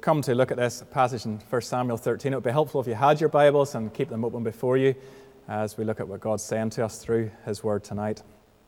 come to look at this passage in 1 Samuel 13. It would be helpful if you had your Bibles and keep them open before you as we look at what God's saying to us through His Word tonight.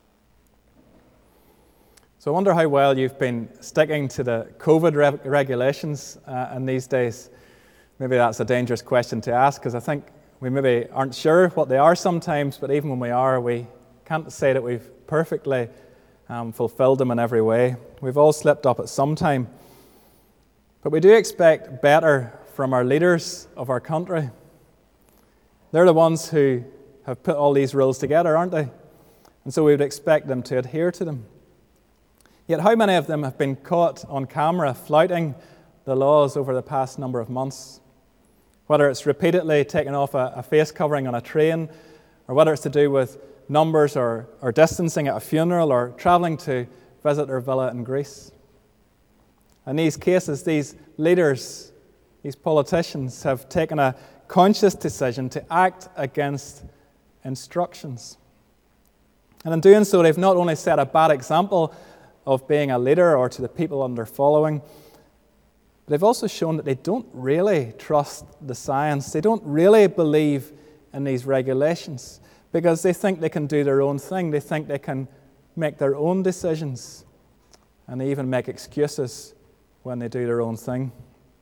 So I wonder how well you've been sticking to the COVID regulations in these days. Maybe that's a dangerous question to ask, because I think we maybe aren't sure what they are sometimes, but even when we are, we can't say that we've perfectly fulfilled them in every way. We've all slipped up at some time. But we do expect better from our leaders of our country. They're the ones who have put all these rules together, aren't they? And so we would expect them to adhere to them. Yet how many of them have been caught on camera flouting the laws over the past number of months? Whether it's repeatedly taking off a face covering on a train, or whether it's to do with numbers or distancing at a funeral, or travelling to visit their villa in Greece. In these cases, these leaders, these politicians, have taken a conscious decision to act against instructions. And in doing so, they've not only set a bad example of being a leader or to the people under following, but they've also shown that they don't really trust the science. They don't really believe in these regulations because they think they can do their own thing. They think they can make their own decisions, and they even make excuses when they do their own thing.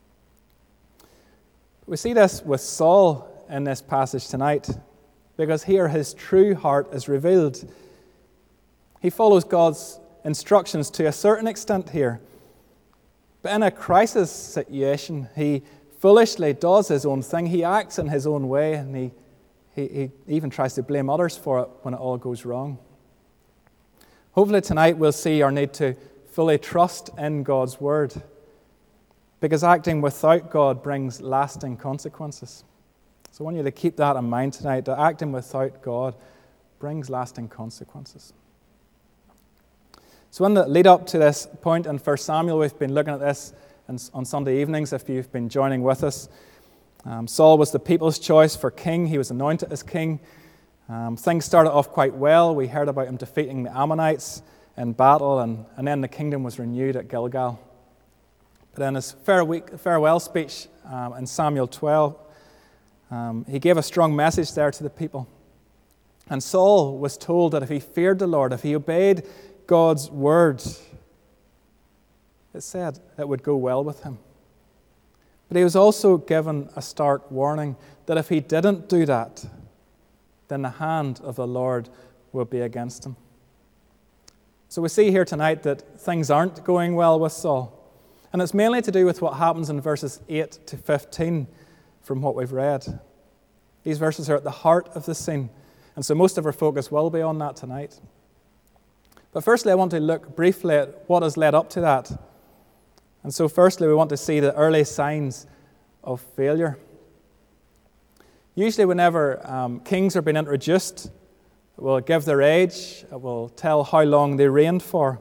We see this with Saul in this passage tonight, because here his true heart is revealed. He follows God's instructions to a certain extent here, but in a crisis situation, he foolishly does his own thing. He acts in his own way, and he even tries to blame others for it when it all goes wrong. Hopefully tonight we'll see our need to fully trust in God's Word, because acting without God brings lasting consequences. So I want you to keep that in mind tonight, that acting without God brings lasting consequences. So in the lead up to this point in 1 Samuel, we've been looking at this on Sunday evenings if you've been joining with us. Saul was the people's choice for king. He was anointed as king. Things started off quite well. We heard about him defeating the Ammonites in battle, and then the kingdom was renewed at Gilgal. But in his farewell speech in Samuel 12, he gave a strong message there to the people. And Saul was told that if he feared the Lord, if he obeyed God's word, it said it would go well with him. But he was also given a stark warning that if he didn't do that, then the hand of the Lord would be against him. So we see here tonight that things aren't going well with Saul. And it's mainly to do with what happens in verses 8 to 15 from what we've read. These verses are at the heart of the scene, and so most of our focus will be on that tonight. But firstly, I want to look briefly at what has led up to that. And so firstly, we want to see the early signs of failure. Usually whenever kings are being introduced, it will give their age, it will tell how long they reigned for.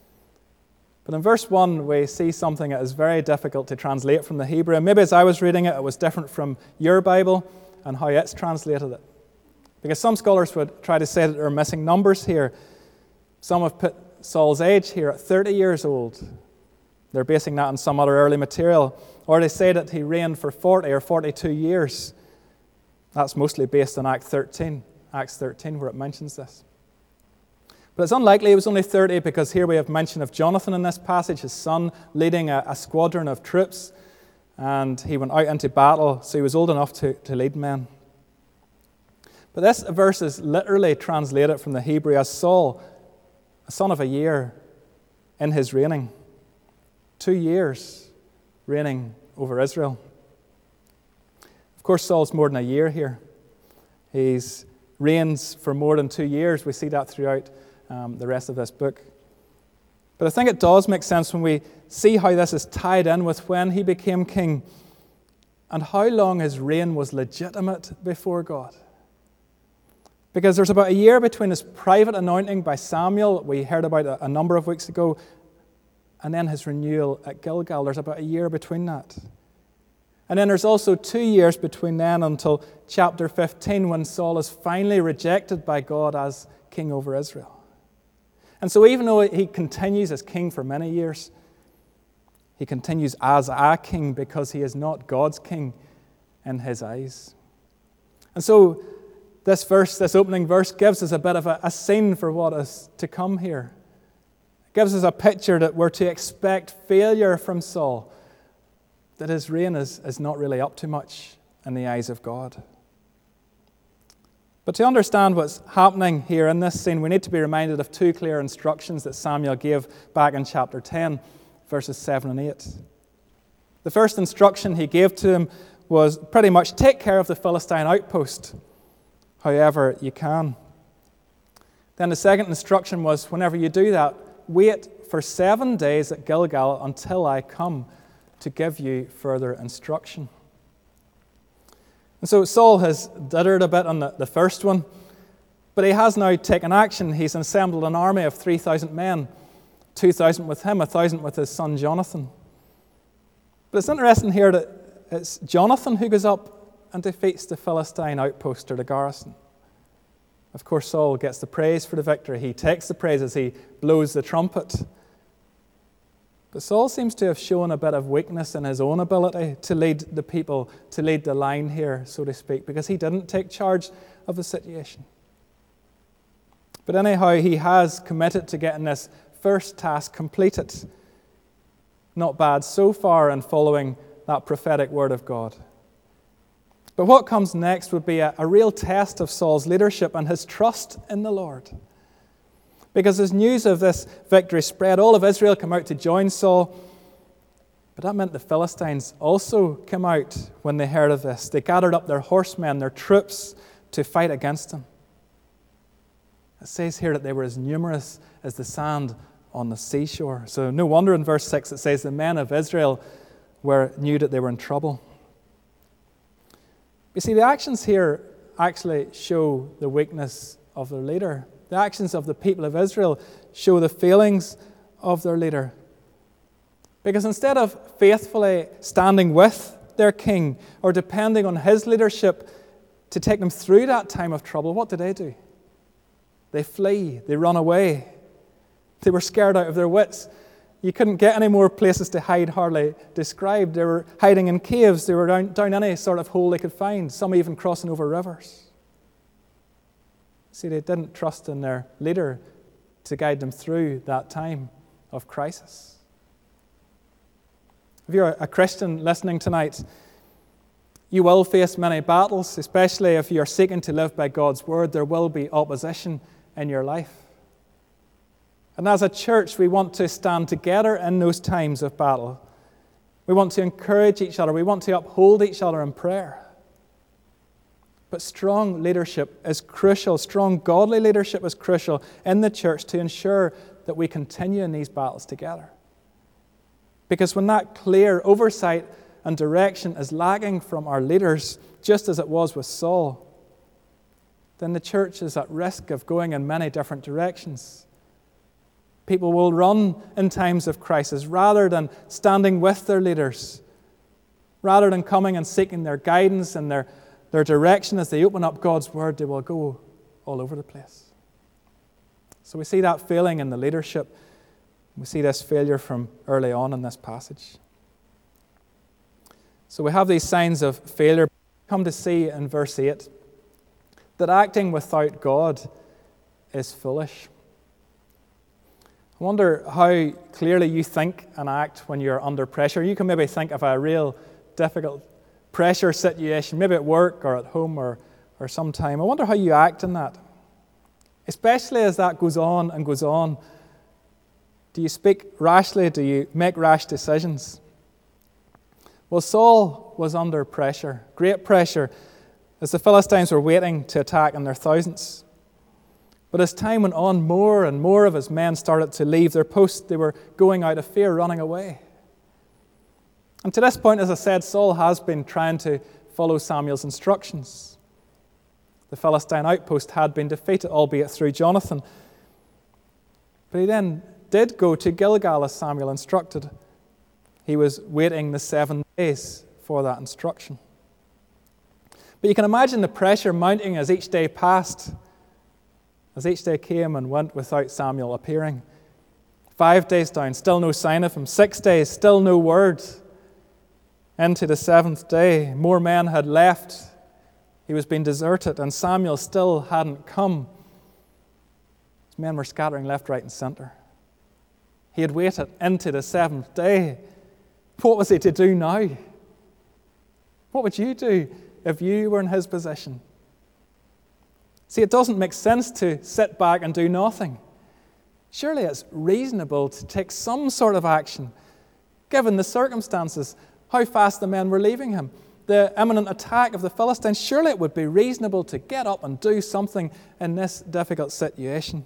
But in verse 1, we see something that is very difficult to translate from the Hebrew. And maybe as I was reading it, it was different from your Bible and how it's translated it. Because some scholars would try to say that there are missing numbers here. Some have put Saul's age here at 30 years old. They're basing that on some other early material. Or they say that he reigned for 40 or 42 years. That's mostly based on Acts 13, where it mentions this. But it's unlikely he was only 30, because here we have mention of Jonathan in this passage, his son, leading a squadron of troops, and he went out into battle, so he was old enough to lead men. But this verse is literally translated from the Hebrew as Saul, a son of a year in his reigning. 2 years reigning over Israel. Of course, Saul's more than a year here. He reigns for more than 2 years. We see that throughout the rest of this book. But I think it does make sense when we see how this is tied in with when he became king and how long his reign was legitimate before God. Because there's about a year between his private anointing by Samuel, we heard about a number of weeks ago, and then his renewal at Gilgal. There's about a year between that. And then there's also 2 years between then until chapter 15, when Saul is finally rejected by God as king over Israel. And so even though he continues as king for many years, He continues as a king because he is not God's king in his eyes. And so this opening verse, gives us a bit of a scene for what is to come here. It gives us a picture that we're to expect failure from Saul, that his reign is not really up to much in the eyes of God. But to understand what's happening here in this scene, we need to be reminded of two clear instructions that Samuel gave back in chapter 10, verses 7 and 8. The first instruction he gave to him was pretty much take care of the Philistine outpost, however you can. Then the second instruction was, whenever you do that, wait for 7 days at Gilgal until I come to give you further instruction. And so Saul has dithering a bit on the first one, but he has now taken action. He's assembled an army of 3,000 men, 2,000 with him, 1,000 with his son Jonathan. But it's interesting here that it's Jonathan who goes up and defeats the Philistine outpost or the garrison. Of course, Saul gets the praise for the victory. He takes the praise as he blows the trumpet. But Saul seems to have shown a bit of weakness in his own ability to lead the people, to lead the line here, so to speak, because he didn't take charge of the situation. But anyhow, he has committed to getting this first task completed. Not bad so far in following that prophetic word of God. But what comes next would be a real test of Saul's leadership and his trust in the Lord. Because as news of this victory spread, all of Israel came out to join Saul. But that meant the Philistines also came out when they heard of this. They gathered up their horsemen, their troops, to fight against him. It says here that they were as numerous as the on the seashore. So no wonder in verse 6 it says the men of Israel knew that they were in trouble. You see, the actions here actually show the weakness of their leader. The actions of the people of Israel show the failings of their leader. Because instead of faithfully standing with their king or depending on his leadership to take them through that time of trouble, what do? They flee, they run away. They were scared out of their wits. You couldn't get any more places to hide hardly described. They were hiding in caves. They were down any sort of hole they could find, some even crossing over rivers. See, they didn't trust in their leader to guide them through that time of crisis. If you're a Christian listening tonight, you will face many battles, especially if you're seeking to live by God's word. There will be opposition in your life. And as a church, we want to stand together in those times of battle. We want to encourage each other. We want to uphold each other in prayer. But strong leadership is crucial. Strong godly leadership is crucial in the church to ensure that we continue in these battles together. Because when that clear oversight and direction is lacking from our leaders, just as it was with Saul, then the church is at risk of going in many different directions. People will run in times of crisis rather than standing with their leaders, rather than coming and seeking their guidance and their direction as they open up God's word. They will go all over the place. So we see that failing in the leadership. We see this failure from early on in this passage. So we have these signs of failure. Come to see in verse 8 that acting without God is foolish. I wonder how clearly you think and act when you're under pressure. You can maybe think of a real difficult pressure situation, maybe at work or at home or sometime. I wonder how you act in that. Especially as that goes on and goes on. Do you speak rashly? Do you make rash decisions? Well, Saul was under pressure, great pressure, as the Philistines were waiting to attack in their thousands. But as time went on, more and more of his men started to leave their posts. They were going out of fear, running away. And to this point, as I said, Saul has been trying to follow Samuel's instructions. The Philistine outpost had been defeated, albeit through Jonathan. But he then did go to Gilgal as Samuel instructed. He was waiting the 7 days for that instruction. But you can imagine the pressure mounting as each day passed, as each day came and went without Samuel appearing. 5 days down, still no sign of him. 6 days, still no word. Into the 7th day, more men had left. He was being deserted, and Samuel still hadn't come. His men were scattering left, right, and center. He had waited into the 7th day. What was he to do now? What would you do if you were in his position? See, it doesn't make sense to sit back and do nothing. Surely it's reasonable to take some sort of action, given the circumstances, how fast the men were leaving him, the imminent attack of the Philistines. Surely it would be reasonable to get up and do something in this difficult situation.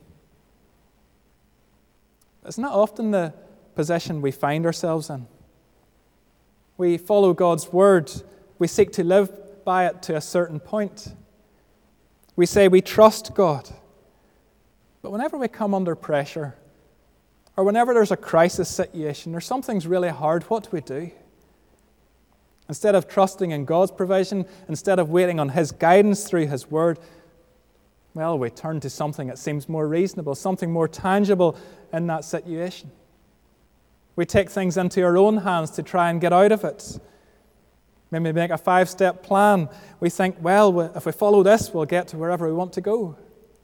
It's not often the position we find ourselves in. We follow God's word. We seek to live by it to a certain point. We say we trust God. But whenever we come under pressure, or whenever there's a crisis situation, or something's really hard, what do we do? Instead of trusting in God's provision, instead of waiting on His guidance through His word, well, we turn to something that seems more reasonable, something more tangible in that situation. We take things into our own hands to try and get out of it. Maybe make a 5-step plan. We think, well, if we follow this, we'll get to wherever we want to go.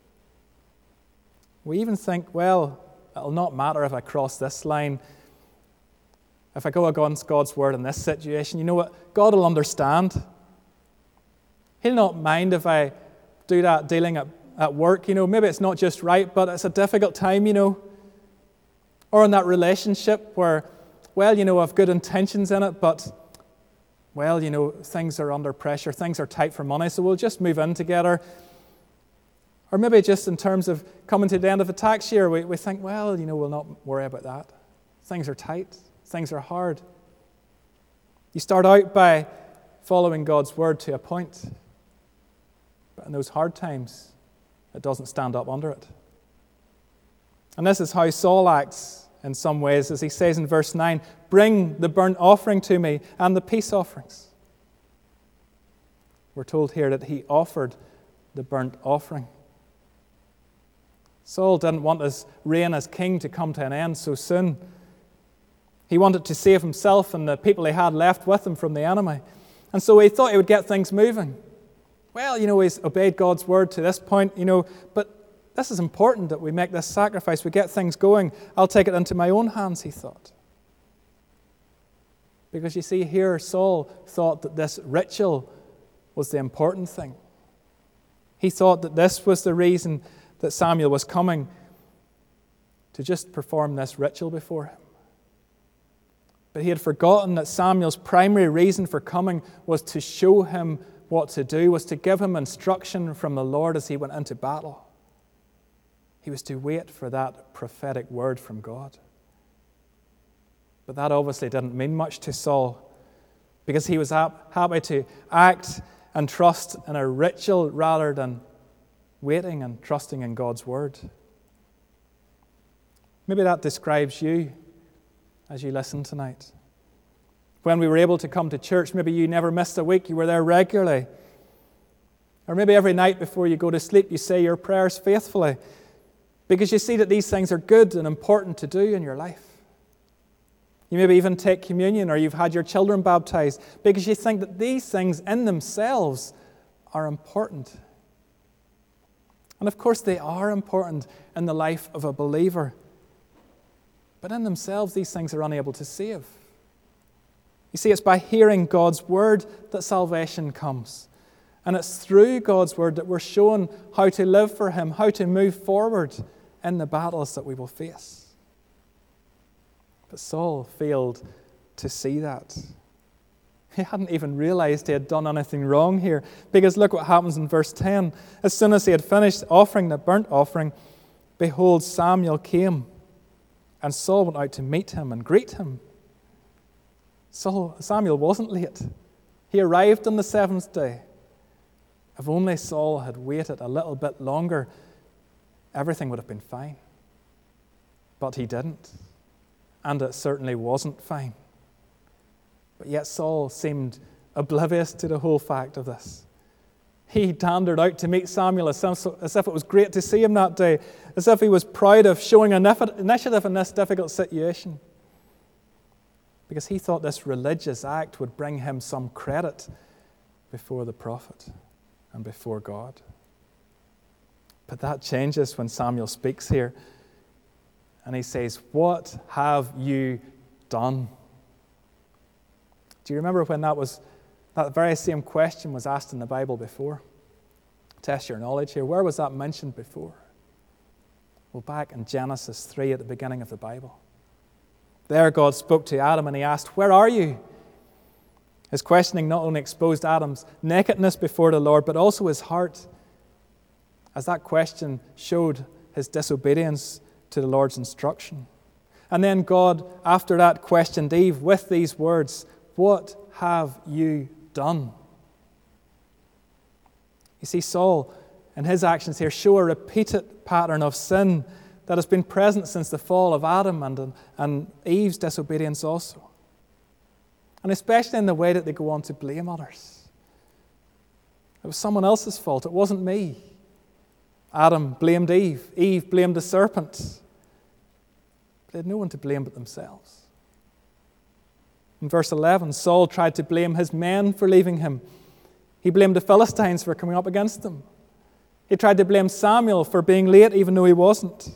We even think, well, it'll not matter if I cross this line. If I go against God's word in this situation, you know what? God will understand. He'll not mind if I do that dealing at work. Maybe it's not just right, but it's a difficult time, Or in that relationship where, well, I've good intentions in it, but, well, things are under pressure, things are tight for money, so we'll just move in together. Or maybe just in terms of coming to the end of a tax year, we think, well, we'll not worry about that. Things are tight, things are hard. You start out by following God's word to a point, but in those hard times, it doesn't stand up under it. And this is how Saul acts in some ways, as he says in verse 9, "Bring the burnt offering to me and the peace offerings." We're told here that he offered the burnt offering. Saul didn't want his reign as king to come to an end so soon. He wanted to save himself and the people he had left with him from the enemy. And so he thought he would get things moving. Well, he's obeyed God's word to this point, but this is important that we make this sacrifice, we get things going. I'll take it into my own hands, he thought. Because you see here, Saul thought that this ritual was the important thing. He thought that this was the reason that Samuel was coming, to just perform this ritual before him. But he had forgotten that Samuel's primary reason for coming was to show him what to do, was to give him instruction from the Lord as he went into battle. He was to wait for that prophetic word from God. But that obviously didn't mean much to Saul, because he was happy to act and trust in a ritual rather than waiting and trusting in God's word. Maybe that describes you as you listen tonight. When we were able to come to church, maybe you never missed a week, you were there regularly. Or maybe every night before you go to sleep, you say your prayers faithfully, because you see that these things are good and important to do in your life. You maybe even take communion, or you've had your children baptized, because you think that these things in themselves are important. And of course they are important in the life of a believer. But in themselves, these things are unable to save. You see, it's by hearing God's word that salvation comes. And it's through God's word that we're shown how to live for Him, how to move forward in the battles that we will face. But Saul failed to see that. He hadn't even realized he had done anything wrong here. Because look what happens in verse 10. As soon as he had finished offering the burnt offering, behold, Samuel came. And Saul went out to meet him and greet him. Samuel wasn't late. He arrived on the 7th day. If only Saul had waited a little bit longer, everything would have been fine. But he didn't. And it certainly wasn't fine. But yet Saul seemed oblivious to the whole fact of this. He dandered out to meet Samuel as if it was great to see him that day, as if he was proud of showing initiative in this difficult situation, because he thought this religious act would bring him some credit before the prophet and before God. But that changes when Samuel speaks here, and he says, "What have you done?" Do you remember when that very same question was asked in the Bible before? Test your knowledge here. Where was that mentioned before? Well, back in Genesis 3 at the beginning of the Bible. There God spoke to Adam and he asked, "Where are you?" His questioning not only exposed Adam's nakedness before the Lord, but also his heart, as that question showed his disobedience to the Lord's instruction. And then God, after that, questioned Eve with these words, "What have you done?" You see, Saul and his actions here show a repeated pattern of sin that has been present since the fall of Adam and Eve's disobedience also. And especially in the way that they go on to blame others. It was someone else's fault. It wasn't me. Adam blamed Eve. Eve blamed the serpent. They had no one to blame but themselves. In verse 11, Saul tried to blame his men for leaving him. He blamed the Philistines for coming up against them. He tried to blame Samuel for being late even though he wasn't.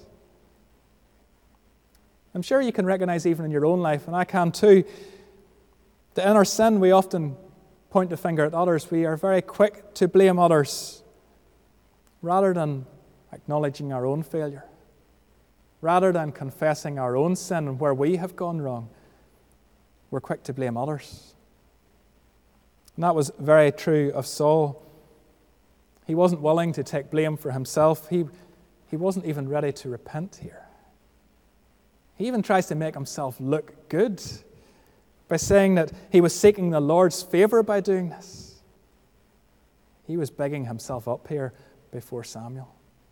I'm sure you can recognize even in your own life, and I can too, that in our sin we often point the finger at others. We are very quick to blame others rather than acknowledging our own failure, rather than confessing our own sin and where we have gone wrong. We're quick to blame others. And that was very true of Saul. He wasn't willing to take blame for himself. He wasn't even ready to repent here. He even tries to make himself look good by saying that he was seeking the Lord's favor by doing this. He was bigging himself up here before Samuel.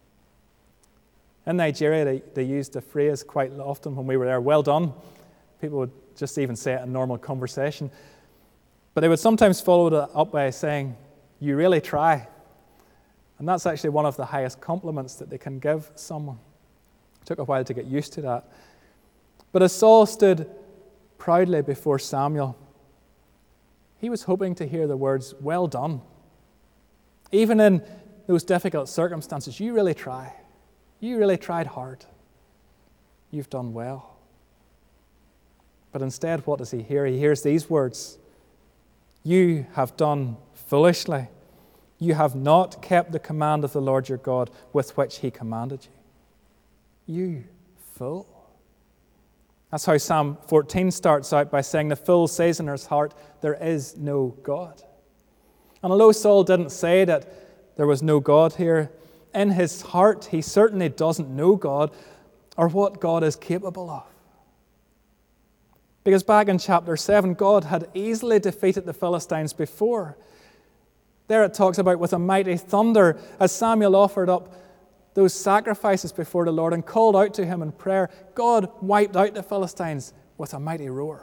In Nigeria, they used the phrase quite often when we were there, "Well done." People would just even say it in normal conversation. But they would sometimes follow it up by saying, "You really try." And that's actually one of the highest compliments that they can give someone. It took a while to get used to that. But as Saul stood proudly before Samuel, he was hoping to hear the words, "Well done." Even in those difficult circumstances, you really try. You really tried hard. You've done well. But instead, what does he hear? He hears these words, "You have done foolishly. You have not kept the command of the Lord your God with which he commanded you." You fool. That's how Psalm 14 starts out, by saying, "The fool says in his heart, there is no God." And although Saul didn't say that there was no God here, in his heart he certainly doesn't know God or what God is capable of. Because back in chapter 7, God had easily defeated the Philistines before. There it talks about with a mighty thunder, as Samuel offered up those sacrifices before the Lord and called out to him in prayer, God wiped out the Philistines with a mighty roar.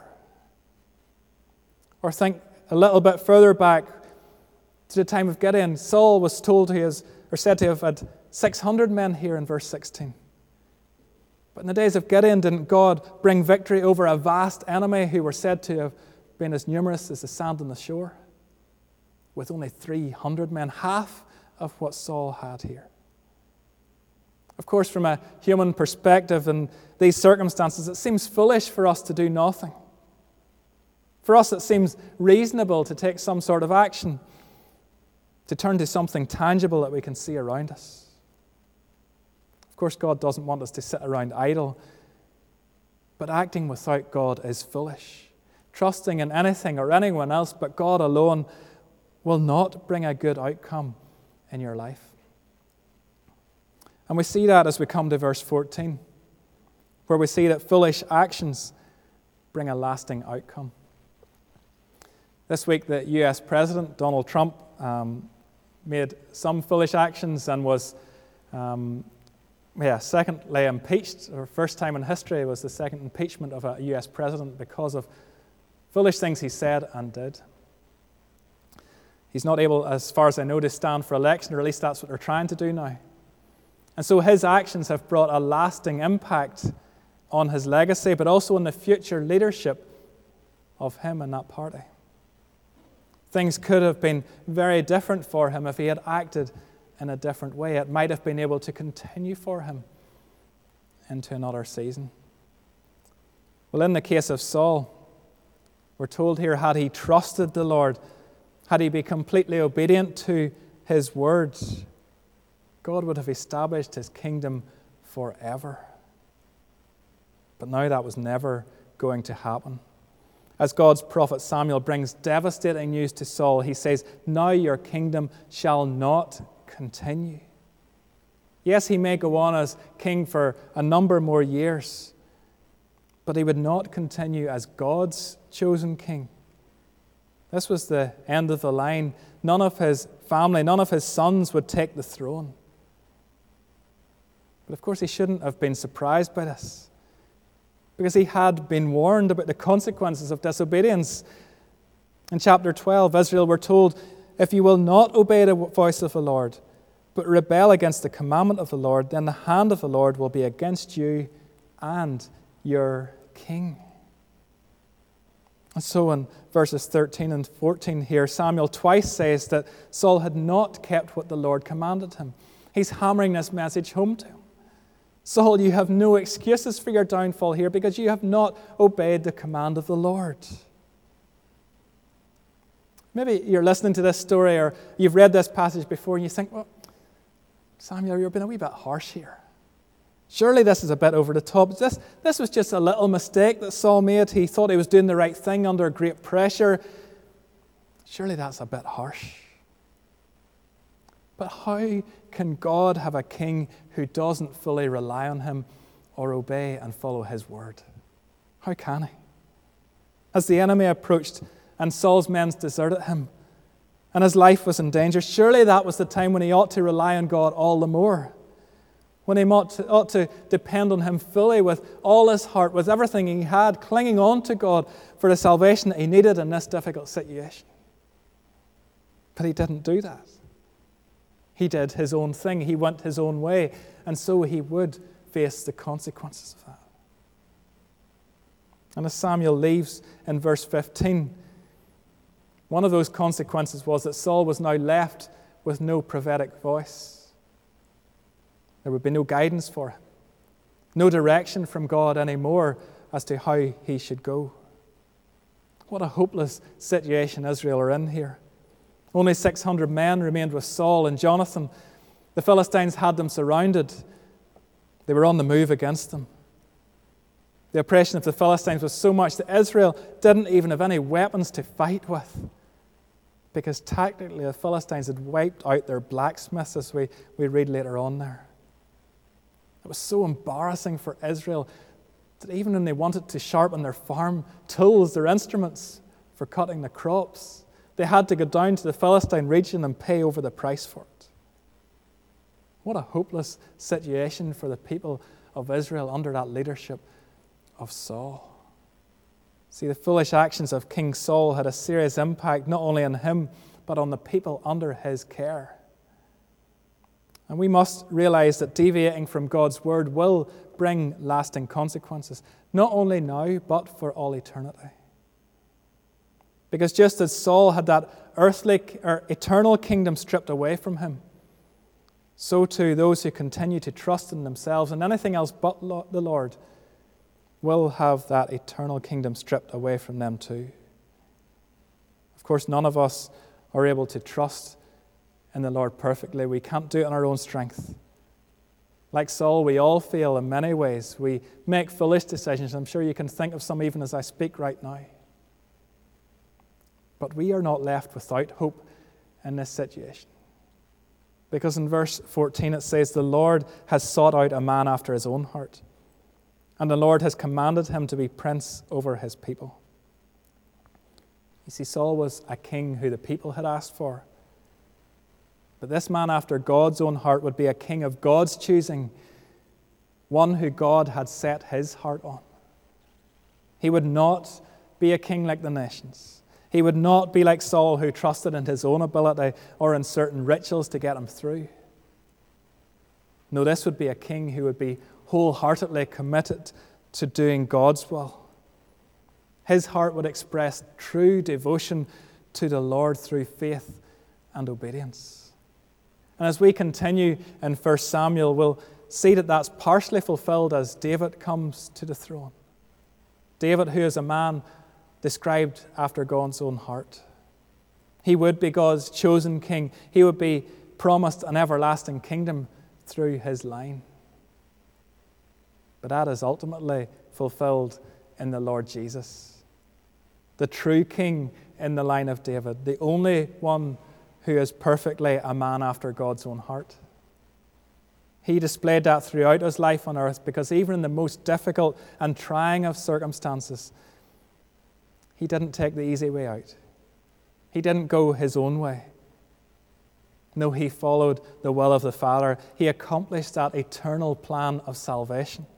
Or think a little bit further back to the time of Gideon. Saul was said to have had 600 men here in verse 16. But in the days of Gideon, didn't God bring victory over a vast enemy who were said to have been as numerous as the sand on the shore? With only 300 men, half of what Saul had here. Of course, from a human perspective in these circumstances, it seems foolish for us to do nothing. For us, it seems reasonable to take some sort of action, to turn to something tangible that we can see around us. Of course, God doesn't want us to sit around idle, but acting without God is foolish. Trusting in anything or anyone else but God alone will not bring a good outcome in your life. And we see that as we come to verse 14, where we see that foolish actions bring a lasting outcome. This week, the US President, Donald Trump, made some foolish actions and was secondly impeached. Or first time in history was the second impeachment of a US president because of foolish things he said and did. He's not able, as far as I know, to stand for election, or at least that's what they're trying to do now. And so his actions have brought a lasting impact on his legacy, but also on the future leadership of him and that party. Things could have been very different for him if he had acted in a different way. It might have been able to continue for him into another season. Well, in the case of Saul, we're told here, had he trusted the Lord, had he been completely obedient to his words, God would have established his kingdom forever. But now that was never going to happen. As God's prophet Samuel brings devastating news to Saul, he says, "Now your kingdom shall not continue." Yes, he may go on as king for a number more years, but he would not continue as God's chosen king. This was the end of the line. None of his family, none of his sons would take the throne. But of course, he shouldn't have been surprised by this, because he had been warned about the consequences of disobedience. In chapter 12, Israel were told, "If you will not obey the voice of the Lord, but rebel against the commandment of the Lord, then the hand of the Lord will be against you and your king." And so in verses 13 and 14 here, Samuel twice says that Saul had not kept what the Lord commanded him. He's hammering this message home to him. Saul, you have no excuses for your downfall here because you have not obeyed the command of the Lord. Maybe you're listening to this story or you've read this passage before and you think, well, Samuel, you're being a wee bit harsh here. Surely this is a bit over the top. This was just a little mistake that Saul made. He thought he was doing the right thing under great pressure. Surely that's a bit harsh. But how can God have a king who doesn't fully rely on him or obey and follow his word? How can he? As the enemy approached and Saul's men deserted him and his life was in danger, surely that was the time when he ought to rely on God all the more. When he ought to depend on him fully with all his heart, with everything he had, clinging on to God for the salvation that he needed in this difficult situation. But he didn't do that. He did his own thing. He went his own way. And so he would face the consequences of that. And as Samuel leaves in verse 15, one of those consequences was that Saul was now left with no prophetic voice. There would be no guidance for him, no direction from God anymore as to how he should go. What a hopeless situation Israel are in here. Only 600 men remained with Saul and Jonathan. The Philistines had them surrounded. They were on the move against them. The oppression of the Philistines was so much that Israel didn't even have any weapons to fight with, because tactically the Philistines had wiped out their blacksmiths, as we read later on there. It was so embarrassing for Israel that even when they wanted to sharpen their farm tools, their instruments for cutting the crops, they had to go down to the Philistine region and pay over the price for it. What a hopeless situation for the people of Israel under that leadership of Saul. See, the foolish actions of King Saul had a serious impact not only on him, but on the people under his care. And we must realize that deviating from God's word will bring lasting consequences, not only now, but for all eternity. Because just as Saul had that earthly or eternal kingdom stripped away from him, so too those who continue to trust in themselves and anything else but the Lord will have that eternal kingdom stripped away from them too. Of course, none of us are able to trust in the Lord perfectly. We can't do it in our own strength. Like Saul, we all fail in many ways. We make foolish decisions. I'm sure you can think of some even as I speak right now. But we are not left without hope in this situation. Because in verse 14 it says, "The Lord has sought out a man after his own heart, and the Lord has commanded him to be prince over his people." You see, Saul was a king who the people had asked for. But this man after God's own heart would be a king of God's choosing, one who God had set his heart on. He would not be a king like the nations. He would not be like Saul, who trusted in his own ability or in certain rituals to get him through. No, this would be a king who would be wholeheartedly committed to doing God's will. His heart would express true devotion to the Lord through faith and obedience. And as we continue in 1 Samuel, we'll see that that's partially fulfilled as David comes to the throne. David, who is a man described after God's own heart. He would be God's chosen king. He would be promised an everlasting kingdom through his line. But that is ultimately fulfilled in the Lord Jesus, the true king in the line of David, the only one who is perfectly a man after God's own heart. He displayed that throughout his life on earth, because even in the most difficult and trying of circumstances, he didn't take the easy way out. He didn't go his own way. No, he followed the will of the Father. He accomplished that eternal plan of salvation.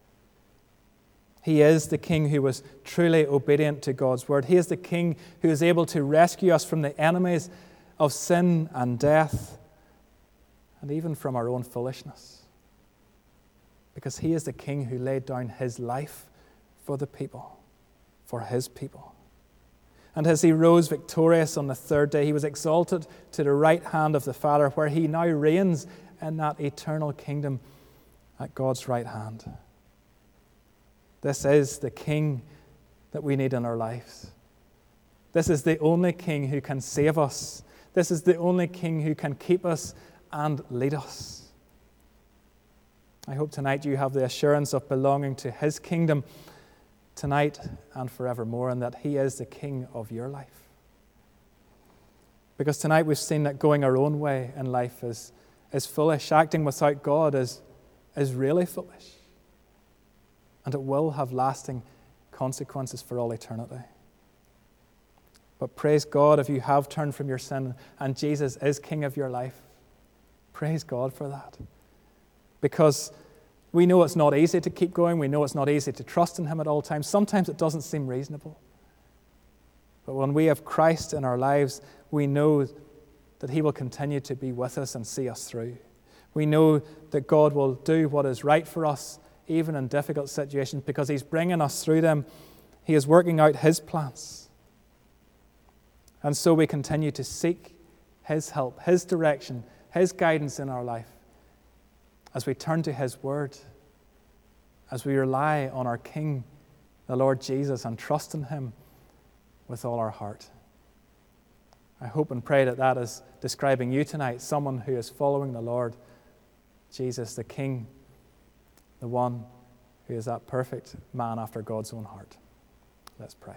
He is the king who was truly obedient to God's word. He is the king who is able to rescue us from the enemies of sin and death, and even from our own foolishness. Because he is the king who laid down his life for the people, for his people. And as he rose victorious on the third day, he was exalted to the right hand of the Father, where he now reigns in that eternal kingdom at God's right hand. This is the king that we need in our lives. This is the only king who can save us. This is the only king who can keep us and lead us. I hope tonight you have the assurance of belonging to his kingdom tonight and forevermore, and that he is the king of your life. Because tonight we've seen that going our own way in life is foolish. Acting without God is really foolish. And it will have lasting consequences for all eternity. But praise God if you have turned from your sin and Jesus is king of your life. Praise God for that. Because we know it's not easy to keep going. We know it's not easy to trust in him at all times. Sometimes it doesn't seem reasonable. But when we have Christ in our lives, we know that he will continue to be with us and see us through. We know that God will do what is right for us, even in difficult situations, because he's bringing us through them. He is working out his plans. And so we continue to seek his help, his direction, his guidance in our life, as we turn to his word, as we rely on our King, the Lord Jesus, and trust in him with all our heart. I hope and pray that that is describing you tonight, someone who is following the Lord Jesus, the King, the one who is that perfect man after God's own heart. Let's pray.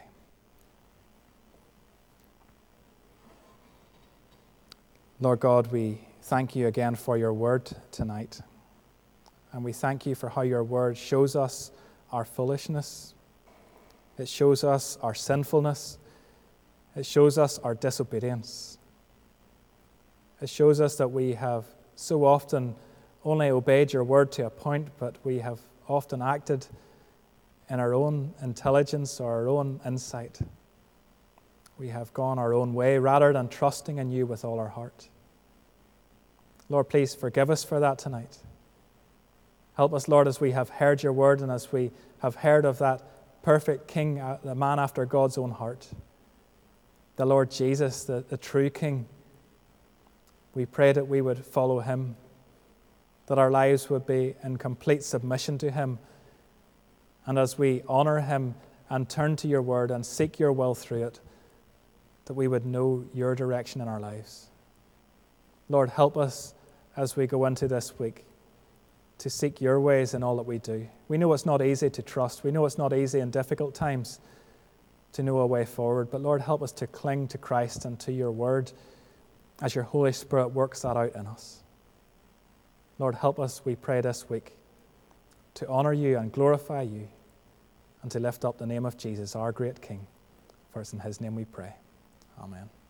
Lord God, we thank you again for your word tonight. And we thank you for how your word shows us our foolishness. It shows us our sinfulness. It shows us our disobedience. It shows us that we have so often only obeyed your word to a point, but we have often acted in our own intelligence or our own insight. We have gone our own way rather than trusting in you with all our heart. Lord, please forgive us for that tonight. Help us, Lord, as we have heard your word and as we have heard of that perfect King, the man after God's own heart, the Lord Jesus, the true King. We pray that we would follow him, that our lives would be in complete submission to him. And as we honor him and turn to your word and seek your will through it, that we would know your direction in our lives. Lord, help us as we go into this week to seek your ways in all that we do. We know it's not easy to trust. We know it's not easy in difficult times to know a way forward. But Lord, help us to cling to Christ and to your word as your Holy Spirit works that out in us. Lord, help us, we pray this week, to honor you and glorify you and to lift up the name of Jesus, our great King. For it's in his name we pray. Amen.